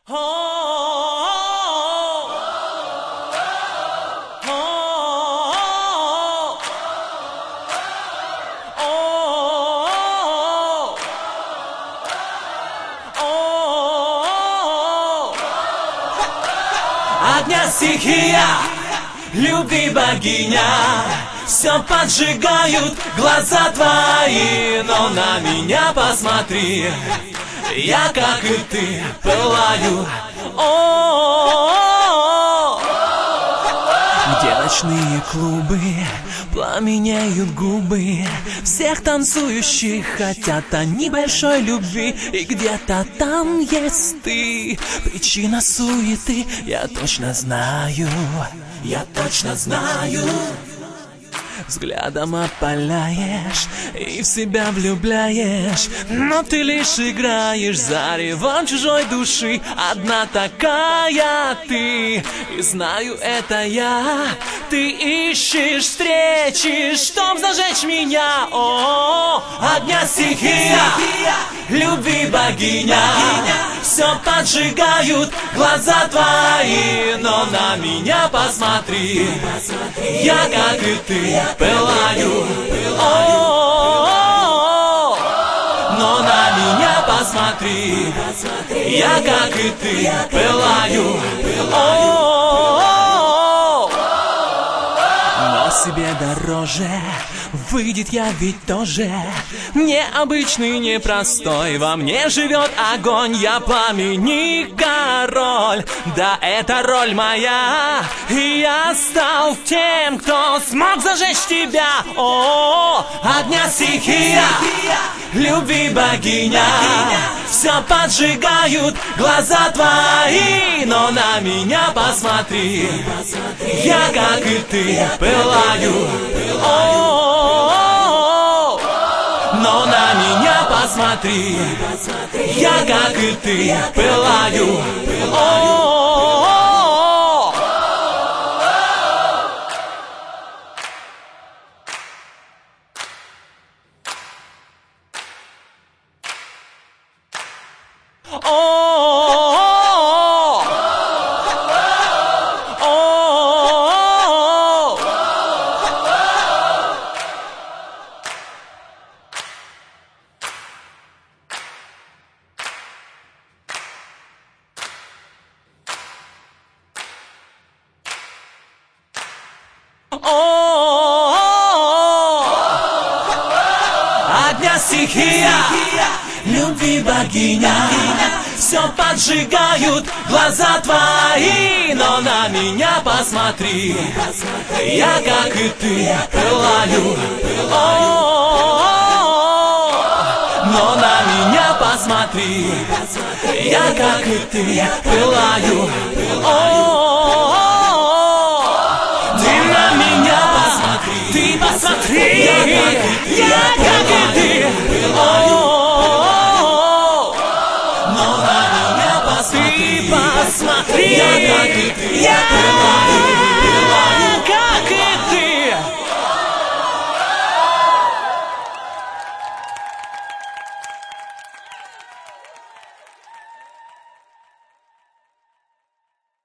Огня стихия, любви богиня, все поджигают глаза твои, но на меня посмотри, я, как и ты, пылаю. Где ночные клубы, пламенеют губы всех танцующих, хотят они большой любви. И где-то там есть ты, причина суеты. Я точно знаю, я точно знаю. Взглядом опаляешь и в себя влюбляешь, но ты лишь играешь заревом чужой души. Одна такая ты, и знаю это я. Ты ищешь встречи, чтоб зажечь меня. Огня стихия, любви богиня, все поджигают глаза твои, но на меня посмотри, я, как и ты, пылаю. Но на меня посмотри, я, как и ты, пылаю. Но себе дороже выйдет я ведь тоже необычный, непростой. Во мне живет огонь, я пламени король. Да, это роль моя, и я стал тем, кто смог зажечь тебя. Огня стихия, любви богиня, все поджигают глаза твои, но на меня посмотри, я, как и ты, пылаю. Но на меня посмотри, я, как и ты, пылаю. Огня стихия, любви богиня, все поджигают глаза твои, но на меня посмотри, я, как и ты, пылаю. Но на меня посмотри, я, как и ты, пылаю. Ты посмотри, я, как и ты, но на меня посмотри, я, как и ты,